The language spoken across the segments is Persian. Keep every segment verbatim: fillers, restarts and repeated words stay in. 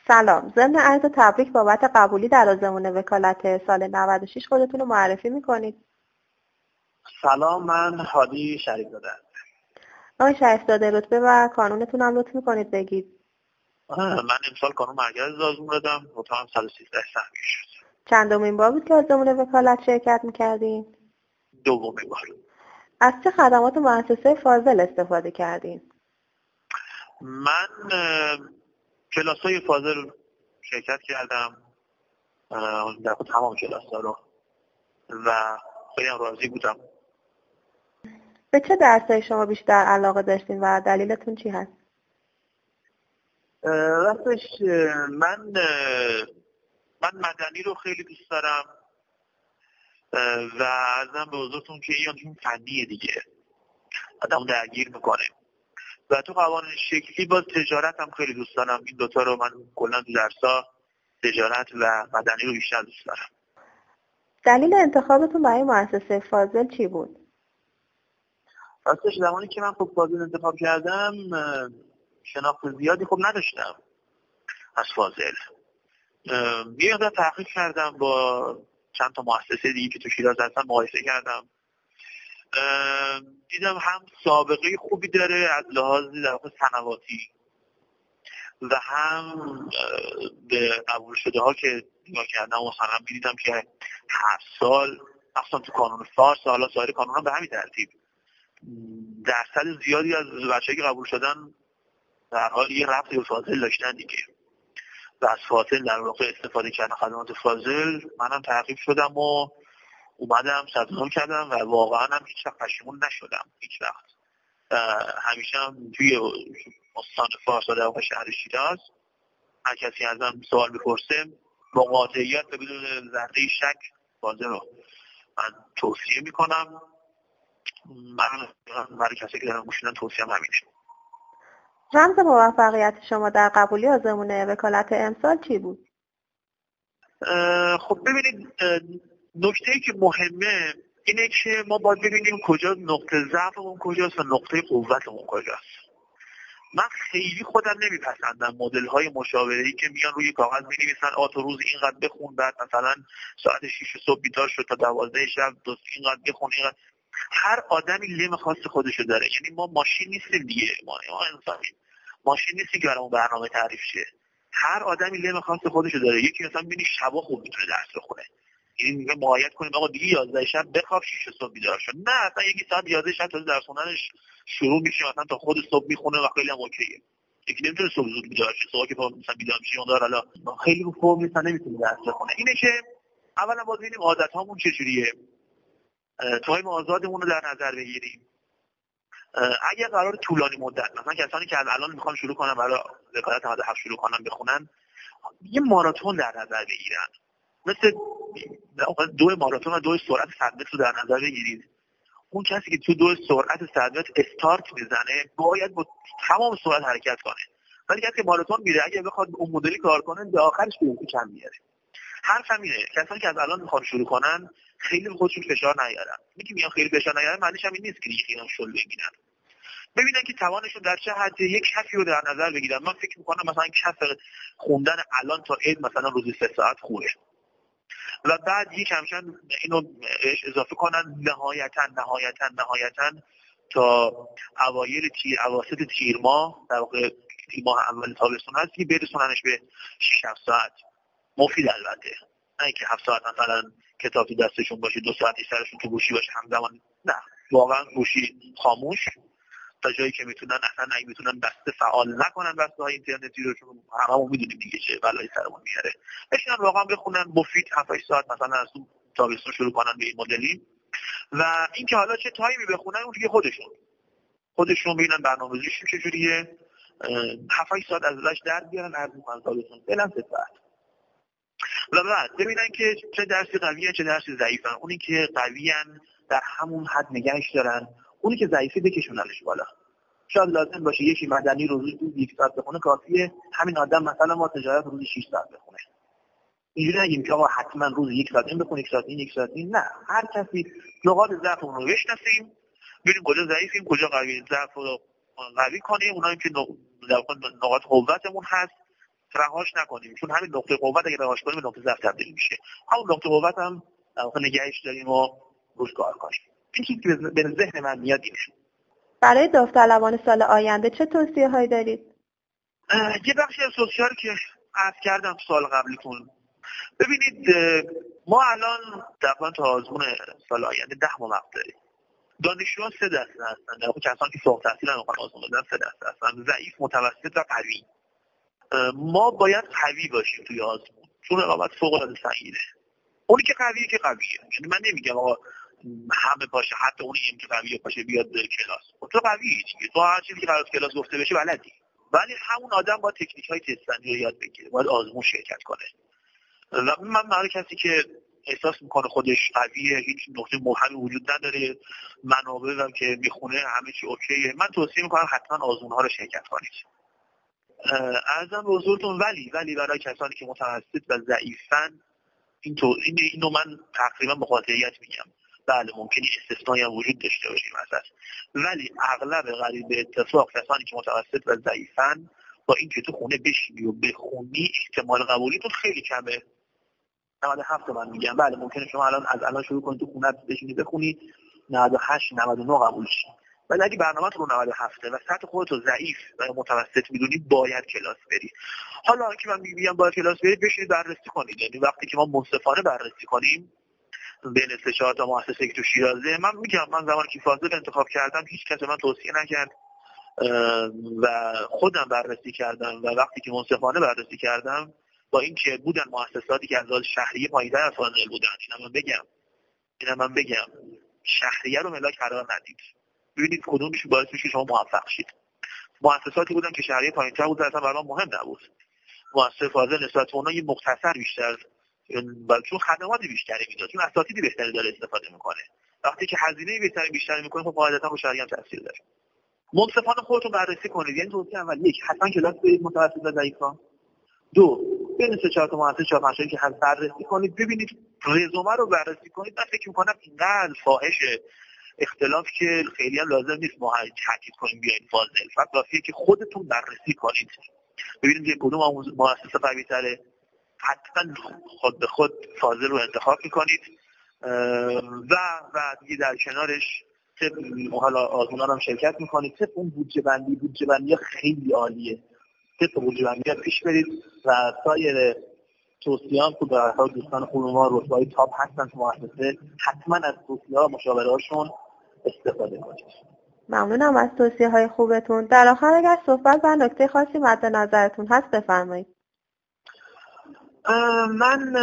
سلام، ضمن عرض تبریک بابت قبولی در آزمون وکالت سال نود و شش خودتون رو معرفی میکنید؟ سلام، من هادی شریف‌زاده هستم. آقای شریف‌زاده، رتبه و کانونتون هم لطف میکنید بگید؟ من امسال کانون مرکز آزمون دادم، رتبه‌ام صد و سیزده سهمیه شد. چندمین بار بود که آزمون وکالت شرکت میکردین؟ دومین بار. از چه خدمات مؤسسه فاضل استفاده کردین؟ من کلاس‌های فاضل شرکت کردم، در تمام کلاس‌ها رو، و خیلی هم راضی بودم. به چه درس‌های شما بیشتر علاقه داشتین و دلیلتون چی هست؟ راستش من من مدنی رو خیلی دوست دارم و ارزم به حضورتون که این فنیه دیگه، آدمو درگیر میکنه. و تو قوانین شکلی باز تجارت هم خیلی دوست دارم. این دوتا رو من کلا تو درس‌ها تجارت و مدنی رو بیشتر دوست دارم. دلیل انتخابتون برای مؤسسه فاضل چی بود؟ راستش زمانی که من خب فاضل انتخاب کردم شناخت زیادی خب نداشتم از فاضل. یه مقدار تحقیق کردم، با چند تا مؤسسه دیگه که تو شیراز هستن مقایسه کردم، دیدم هم سابقه خوبی داره از لحاظ در واقع سنواتی و هم به قبول شده ها که نگاه کردم مثلا می‌دیدم که هر سال اصلا تو کانون فارس، حالا سایر کانون هم به همین ترتیب، درصد زیادی از بچه‌ای که قبول شدن در حال یه ربط به فاضل داشتن دیگه، و از فاضل در واقع استفاده کردن خدمات فاضل. منم تحقیق شدم و اومدم ثبت نام کردم و واقعا هم هیچ وقت پشیمون نشدم، هیچ وقت. همیشه هم توی استان فارس و در واقع شهر شیراز هر کسی ازم سوال بپرسه با قاطعیت و بدون ذره شک فاضل رو من توصیه میکنم. من برای کسی که دارم گوش میدن توصیه هم همینه. رمز موفقیت شما در قبولی آزمون وکالت امسال چی بود؟ خب ببینید، نکته‌ای که مهمه اینه که ما باید ببینیم کجا نقطه ضعفمون کجاست و نقطه قوتمون کجاست. من خیلی خودم نمیپسندم مدل‌های مشاوره‌ای که میان روی کاغذ می‌نویسن آ تو روز اینقدر بخون، بعد مثلا ساعت شش صبح بیدار شد تا دوازده شب دو اینقدر بخون اینقدر. هر آدمی لم خاص خودشو داره، یعنی ما ماشین نیستیم دیگه، ما, ما انسانیم، ماشین نیستیم که برامون برنامه تعریف شه. هر آدمی لم خاص خودشو داره. یکی مثلا می‌بینی شبا خوب میتونه درس بخونه، یعنی میگه مهایت کنیم آقا دیگه یازده شب بخواب شش صبح بیدار شد. نه، اصلا یکی ساعت یازده شب تا درس خوندنش شروع میشه، مثلا تا خود صبح میخونه و خیلی هم اوکیه. یکی نمیتونه صبح زود بیدار شه، صبح که مثلا بیدار میشه اون داره حالا خیلی رو فرم نیست نمیتونه درس بخونه. اینه که اولا باید ببینیم عادت‌هامون چجوریه، تایم آزادمون رو در نظر بگیریم. اگه قرار طولانی مدت مثلا کسانی که از الان میخوان شروع کنن برای وکالت هفت شروع کنن بخونن، یه ماراتون در نظر بگیرن، مثل دو ماراتون و دو سرعت صد متر رو در نظر بگیرید. اون کسی که تو دو سرعت صد متر استارت میزنه باید با تمام سرعت حرکت کنه، ولی کسی که ماراتون میره اگه بخواد اون مدلی کار کنه به آخرش بیرون کم میاره. حرف همینه، کسانی که از الان میخوان شروع کنن خیلی به خودشون فشار نیارن. میگم میان خیلی فشار نیارن معنیش هم این نیست که دیگه خیلی شل بگیرن. ببینن که توانشون در چه حد، یک کفی رو در نظر بگیرن. من فکر میکنم مثلا کف خوندن الان تا عید مثلا روزی سه ساعت خوبه، و بعد یک کمشن اینو اضافه کنن نهایتا نهایتا نهایتا تا اوایل تیر اواسط تیر ماه، در واقع تیر ماه اول تابستون هست که برسوننش به شش هفت ساعت. مفید البته، نه اینکه هفت ساعت مثلا کتابی دستشون باشه دو ساعتی سرشون تو گوشی باشه همزمان، نه، واقعا گوشی خاموش تا جایی که میتونن، اصلا اگه میتونن بسته فعال نکنن بسته های اینترنتی رو، چون هممون میدونیم دیگه چه بلایی سرمون میاره. بشینن واقعا بخونن مفید هفت هشت ساعت مثلا از اون تابستون شروع کنن به این مدلی، و اینکه حالا چه تایمی بخونن اون دیگه خودشون خودشون ببینن برنامه‌ریزیشون چجوریه، هفت هشت ساعت ازش در بیارن از اون تابستون فعلا سه ساعت، و بعد ببینن که چه درسی قویه چه درسی ضعیفن. اونی که قویان در همون حد نگهش دارن، اونی که ضعیفه بکشوننش بالا. شاید لازم باشه یکی مدنی روزی یک ساعت بخونه کافیه، همین آدم مثلا ما تجارت روزی شش ساعت بخونه. اینجوری نگیم که آقا حتما روزی یک ساعت این بخونه، یک ساعت این یک ساعت این، نه، هر کسی نقاط ضعفمون رو بشناسیم، ببینیم کجا ضعیفیم کجا قوی، ضعف رو قوی کنیم، اونایی که نقاط قوتمون هست رهاش نکنیم، چون همین نقطه قوت اگه رهاش کنیم به نقطه ضعف تبدیل میشه. همون نقطه قوت هم در واقع نگهش داریم و روش کار کنیم. این چیزی که به ذهن من میاد اینه. برای داوطلبان سال آینده چه توصیه‌هایی دارید؟ یه بخشی از سوسیالی که عرض کردم سال قبلیتون، ببینید ما الان تقریبا تا آزمون سال آینده ده ماه وقت داریم. دانشجوها سه دسته هستن، در واقع کسانی که فوق التحصیل هم میخوان آزمون بدن سه دسته هستن: ضعیف، متوسط و قوی. ما باید قوی باشیم توی آزمون، چون رقابت فوق العاده سنگینه. اونی که قویه که قویه، یعنی من نمیگم آقا همه باشه، حتی اونی هم که قویه باشه بیاد در کلاس. تو قویه دیگه، تو هر چیزی که قرار کلاس گفته بشه بلدی، ولی همون آدم با تکنیک‌های تست‌نی رو یاد بگیره، باید آزمون شرکت کنه. و من برای کسی که احساس میکنه خودش قویه، هیچ نقطه مبهمی وجود نداره، منابع هم که میخونه همه چی اوکیه، من توصیه میکنم حتما آزمون‌ها رو شرکت کنید. عرضم به حضورتون ولی ولی برای کسانی که متوسط و ضعیفن، این تو این اینو من تقریبا به قاطعیت میگم. بله ممکنه استثنایی هم وجود داشته باشه مثلا، ولی اغلب قریب به اتفاق کسانی که متوسط و ضعیفن با اینکه تو خونه بشینی و بخونی احتمال قبولیتون خیلی کمه. نود و هفت من میگم. بله ممکنه شما الان از الان شروع کنید تو خونه بشینی بخونی نود و هشت نود و نه قبول شی، ولی اگه برنامه‌تون رو نود و هفت و سطح خودت رو ضعیف و متوسط میدونی باید کلاس بری. حالا که من میگم باید کلاس بری، بشینید بررسی کنید. یعنی وقتی که ما منصفانه بررسی کنیم بین سه چهار تا مؤسسه که تو شیرازه، من میگم من زمانی که فاضل انتخاب کردم هیچ کس من توصیه نکرد و خودم بررسی کردم و وقتی که منصفانه بررسی کردم با این که بودن مؤسساتی که از لحاظ شهریه پایین‌تر از فاضل بودن، اینا من بگم اینا من بگم شهریه رو ملاک قرار ندید. ببینید کدومش باعث میشه شما موفق شید. مؤسساتی بودن که شهریه پایین‌تر بود اصلا برام مهم نبود. مؤسسه فاضل نسبت به اونها یه مختصر بیشتر، چون خدمات بیشتری میداد، چون اساتید بهتری داره استفاده میکنه. وقتی که هزینه بهتری بیشتری میکنه خب قاعدتا رو شهریه هم تاثیر داره. منصفانه خودتون بررسی کنید. یعنی توصیه اول یک، حتما کلاس برید متوسط و ضعیفان. دو، بین سه چهار تا مؤسسه چهار پنج که هست بررسی کنید، ببینید رزومه رو بررسی کنید. من فکر می‌کنم اینقدر فاحش اختلاف که خیلی هم لازم نیست ما تاکید کنیم بیاین فاضل، فقط کافیه که خودتون بررسی کنید ببینید که کدوم مؤسسه قوی‌تره، حتما خود به خود فاضل رو انتخاب می‌کنید و و دیگه در کنارش طب حالا آزمونا رو هم شرکت می‌کنید. طب اون بودجه بندی بودجه بندی خیلی عالیه، طب بودجه بندی پیش برید و سایر توصیه‌ام که برای دوستان خوب ما رتبه‌های تاپ هستن تو مؤسسه حتما از توصیه‌ها و مشاوره‌هاشون استفاده کنید. ممنونم از توصیه‌های خوبتون. در آخر اگر صحبت و نکته خاصی مد نظرتون هست بفرمایید. من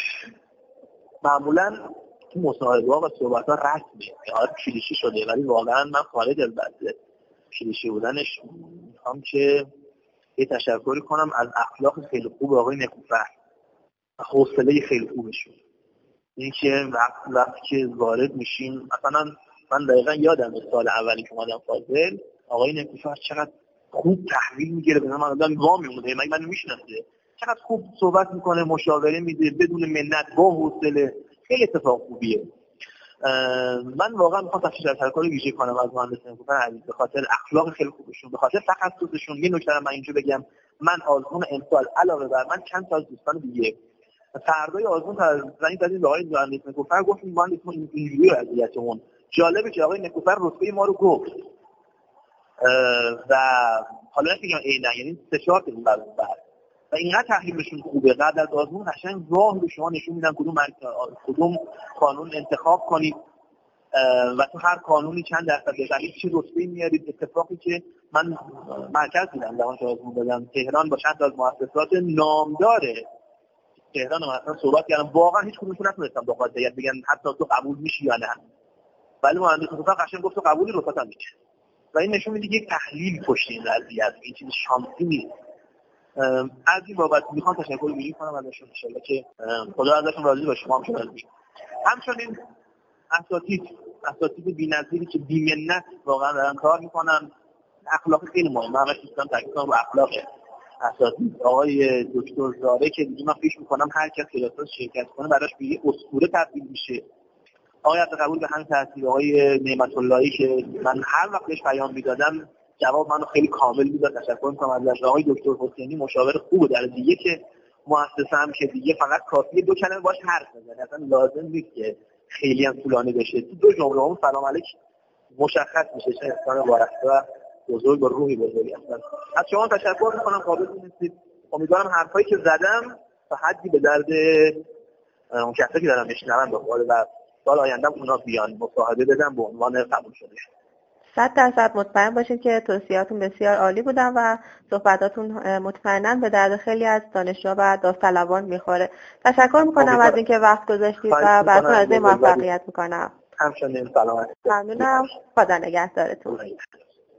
معمولا تو مصاحبه‌ها و صحبت‌ها رسمی یاد کلیشه‌ای شده، ولی واقعا من خارج از بحث کلیشه‌ای بودنش می‌خوام که یه تشکری کنم از اخلاق خیلی خوب آقای نکوفر و حوصله خیلی خوبشون. این که وقت وقتی که وارد میشیم، مثلا من دقیقا یادم سال اولی که اومدم فاضل، آقای نکوفر چقدر خوب تحویل میگیره، به من آدم وا میمونه، من منو میشناسه، چقدر خوب صحبت میکنه، مشاوره میده بدون منت، با حوصله. خیلی اتفاق خوبیه. من واقعا میخوام تشکر ویژه کنم از مهندس نکوفر عزیز به خاطر اخلاق خیلی خوبشون، به خاطر تخصصشون. یه نکته من اینجا بگم، من آزمون امسال علاوه بر من چند تا از دوستان دیگه فردای آزمون زنگ زدیم به آقای مهندس نکوفر، گفتیم مهندس ما اینجوری وضعیتمون. جالبه که آقای نکوفر رتبه ما رو گفت و حالا نمیگم عیناً، یعنی سه چهار تا بعد و اینقدر تحلیلشون خوبه، بعد از آزمون قشنگ راه به شما نشون میدن کدوم کدوم قانون انتخاب کنید و تو هر قانونی چند درصد بزنید چه رتبه‌ای میارید. اتفاقی که من مرکز دیدم زمان که آزمون دادم تهران با چند تا از مؤسسات نامداره تهران مثلا صحبت کردم، واقعا هیچ کدومشون نتونستم با قاطعیت بگن حتی تو قبول میشی یا نه، ولی مهندس نکوفر قشنگ گفت تو قبولی رتبه‌ت هم میشه و این نشون میده یک تحلیل پشت این قضیه است، این چیز شانسی نیست. از این بابت میخوام تشکر ویژه کنم ازشون، ان شاءالله که خدا ازشون راضی باشه. ما هم شدن همچنین اساتید اساتید بی‌نظیری که بی‌منت واقعا دارن کار میکنن، اخلاق خیلی مهمه. همش دوستان تاکید رو اخلاق اساتید. آقای دکتر زاره که دیگه من فکر میکنم هر کس کلاس شرکت کنه براش به یه اسطوره تبدیل میشه. آقای عبدالقبول به همین ترتیب، آقای نعمت اللهی که من هر وقت بهش پیام میدادم جواب منو خیلی کامل بود. تشکر می‌کنم از آقای دکتر حسینی، مشاور خوب در دیگه که مؤسسه هم که دیگه فقط کافیه دو کلمه باش حرف بزنی، اصلا لازم نیست که خیلی هم طولانی بشه. تو دو جمله هم سلام علیک مشخص میشه چه انسان وارسته و بزرگ و روحی بزرگی هستن. از شما تشکر می‌کنم، قابل نیستید. امیدوارم حرفایی که زدم تا حدی به درد اون کسایی که دارن میشنون بخوره و سال آینده اونا بیان مصاحبه بدن به عنوان قبول شده. صد درصد مطمئن باشید که توصیهاتون بسیار عالی بودن و صحبتاتون مطمئناً به درد خیلی از دانشجوها و داوطلبان میخوره. تشکر میکنم از اینکه وقت گذاشتید و براتون آرزوی موفقیت میکنم. همچنین سلامت. ممنونم. خدا نگهدارتون.